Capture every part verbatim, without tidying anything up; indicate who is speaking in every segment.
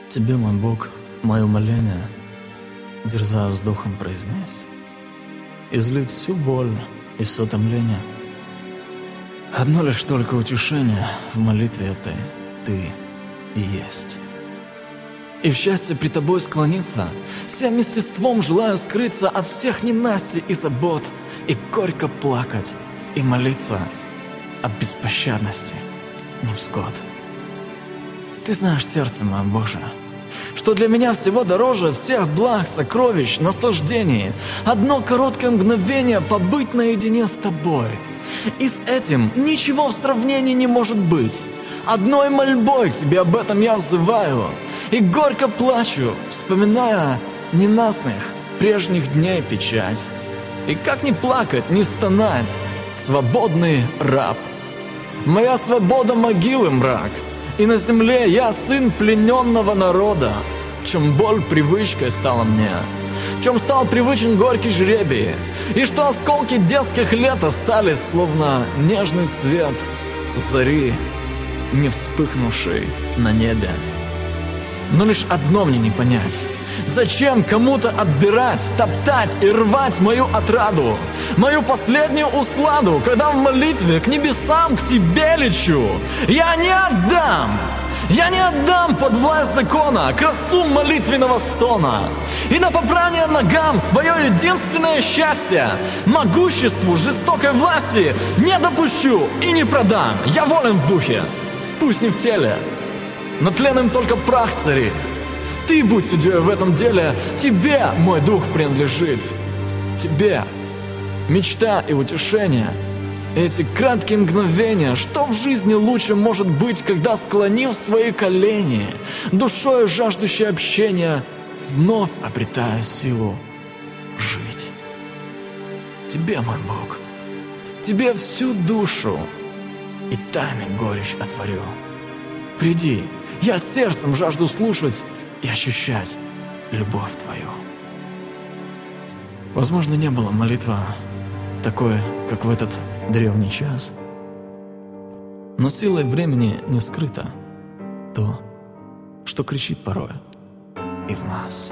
Speaker 1: Тебе, мой Бог, мое моление, дерзаю вздохом произнести, излить всю боль и все томление. Одно лишь только утешение в молитве этой ты и есть. И в счастье при тобой склониться, всем естеством желаю скрыться от всех ненастий и забот, и горько плакать, и молиться от беспощадности невзгод. Ты знаешь сердце мое, Боже, что для меня всего дороже всех благ, сокровищ, наслаждений одно короткое мгновение побыть наедине с тобой. И с этим ничего в сравнении не может быть. Одной мольбой к тебе об этом я взываю, и горько плачу, вспоминая ненастных прежних дней печать. И как не плакать, не стонать, свободный раб. Моя свобода могилы мрак, и на земле я сын плененного народа, в чем боль привычкой стала мне, в чем стал привычен горький жребий, и что осколки детских лет остались, словно нежный свет зари, не вспыхнувший на небе. Но лишь одно мне не понять: зачем кому-то отбирать, топтать и рвать мою отраду, мою последнюю усладу, когда в молитве к небесам, к тебе лечу? Я не отдам! Я не отдам под власть закона красу молитвенного стона, и на попрание ногам свое единственное счастье могуществу жестокой власти не допущу и не продам. Я волен в духе, пусть не в теле, но тленным только прах царит. Ты будь судьей в этом деле, тебе мой дух принадлежит. Тебе мечта и утешение, эти краткие мгновения, что в жизни лучше может быть, когда, склонив свои колени, душою жаждущей общения, вновь обретаю силу жить. Тебе, мой Бог, тебе всю душу и тайны горечь отворю. Приди, я сердцем жажду слушать и ощущать любовь твою. Возможно, не было молитва такой, как в этот древний час, но силой времени не скрыто то, что кричит порой и в нас.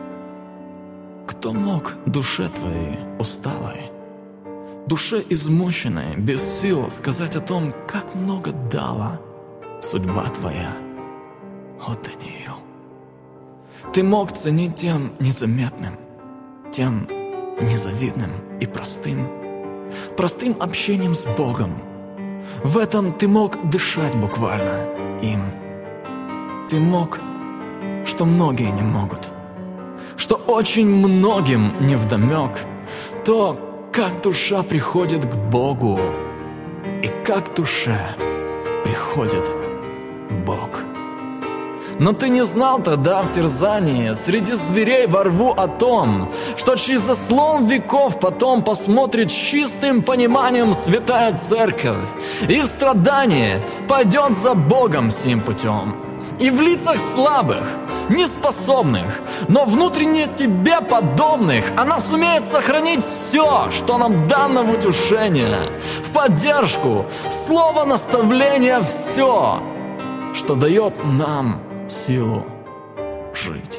Speaker 1: Кто мог душе твоей усталой, душе измученной, без сил сказать о том, как много дала судьба твоя? О, Даниил, ты мог ценить тем незаметным, тем незавидным и простым, простым общением с Богом. В этом ты мог дышать буквально им. Ты мог, что многие не могут, что очень многим невдомек, то, как душа приходит к Богу и как душе приходит Бог. Но ты не знал тогда в терзании среди зверей во рву о том, что через заслон веков потом посмотрит с чистым пониманием святая церковь, и в страдании пойдет за Богом сим путем. И в лицах слабых, неспособных, но внутренне тебе подобных она сумеет сохранить все, что нам дано в утешение, в поддержку, в слово наставления, все, что дает нам силу жить.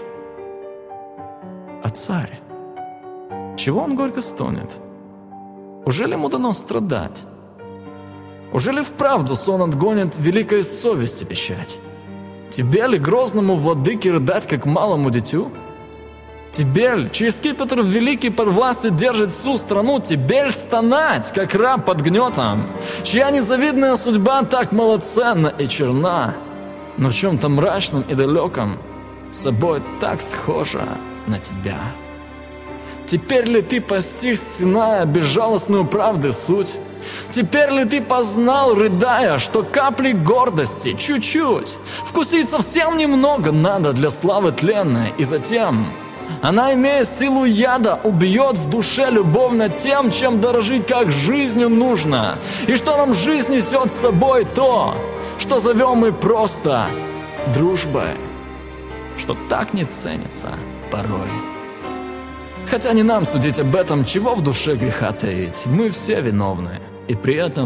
Speaker 1: А царь, чего он горько стонет? Ужели ему дано страдать? Ужели вправду сон отгонит великой совести печать? Тебе ли, грозному владыке, рыдать, как малому дитю? Тебе ль, чей скипетр великий под властью держит всю страну, тебе ль стонать, как раб под гнетом, чья незавидная судьба так малоценна и черна, но в чем-то мрачном и далеком с собой так схожа на тебя? Теперь ли ты постиг, стеная безжалостную правды суть? Теперь ли ты познал, рыдая, что капли гордости, чуть-чуть, вкусить совсем немного надо для славы тленной, и затем она, имея силу яда, убьет в душе любовь над тем, чем дорожить как жизнью нужно, и что нам жизнь несет с собой то, что зовем мы просто дружбой, что так не ценится порой. Хотя не нам судить об этом, чего в душе греха таить, мы все виновны, и при этом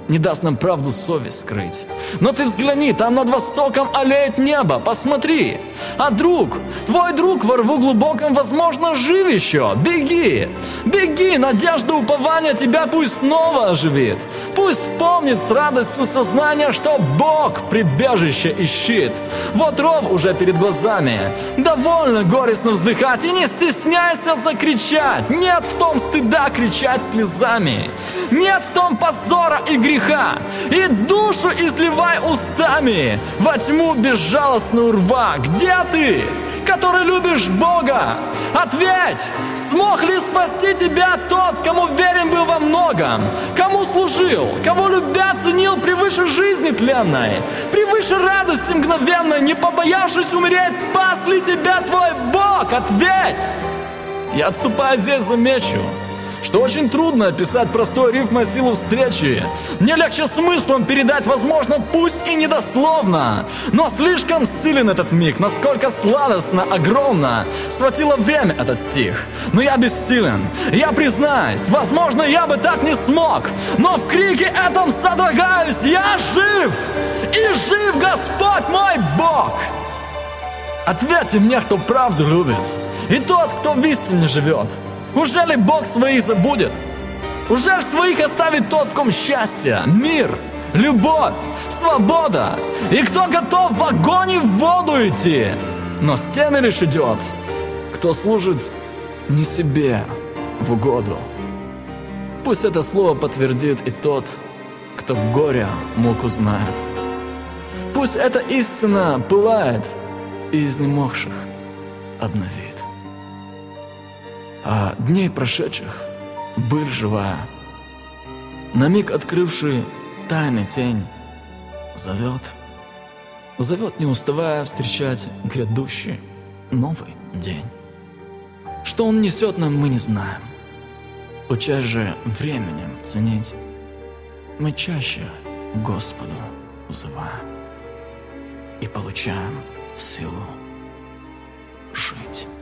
Speaker 1: не даст нам правду совесть скрыть. Но ты взгляни, там над востоком аллеет небо, посмотри. А друг, твой друг во рву глубоком, возможно, жив еще. Беги, беги, надежда, упования тебя пусть снова оживит. Пусть вспомнит с радостью сознания, что Бог прибежище и щит. Вот ров уже перед глазами, довольно горестно вздыхать и не стесняйся закричать. Нет в том стыда кричать слезами, нет в том позора и греха, и душу изливай устами во тьму безжалостную рва. Где ты, который любишь Бога? Ответь, смог ли спасти тебя тот, кому верен был во многом, кому служил, кого любя ценил превыше жизни тленной, превыше радости мгновенной, не побоявшись умереть, спас ли тебя твой Бог? Ответь! Я, отступая здесь, замечу, что очень трудно описать простой рифмой силу встречи. Мне легче смыслом передать, возможно, пусть и недословно, но слишком силен этот миг, насколько сладостно, огромно схватило время этот стих. Но я бессилен, я признаюсь, возможно, я бы так не смог, но в крике этом содрогаюсь. Я жив, и жив Господь мой Бог. Ответьте мне, кто правду любит, и тот, кто в истине живет. Ужели Бог своих забудет? Ужель своих оставит тот, в ком счастье, мир, любовь, свобода? И кто готов в огонь и в воду идти? Но с теми лишь идет, кто служит не себе в угоду. Пусть это слово подтвердит и тот, кто горя муку знает. Пусть эта истина пылает и изнемогших обновит. А дней прошедших быль живая, на миг открывший тайны тень, зовет, зовет, не уставая встречать грядущий новый день. Что он несет нам, мы не знаем. Учась же временем ценить, мы чаще к Господу взываем и получаем силу жить.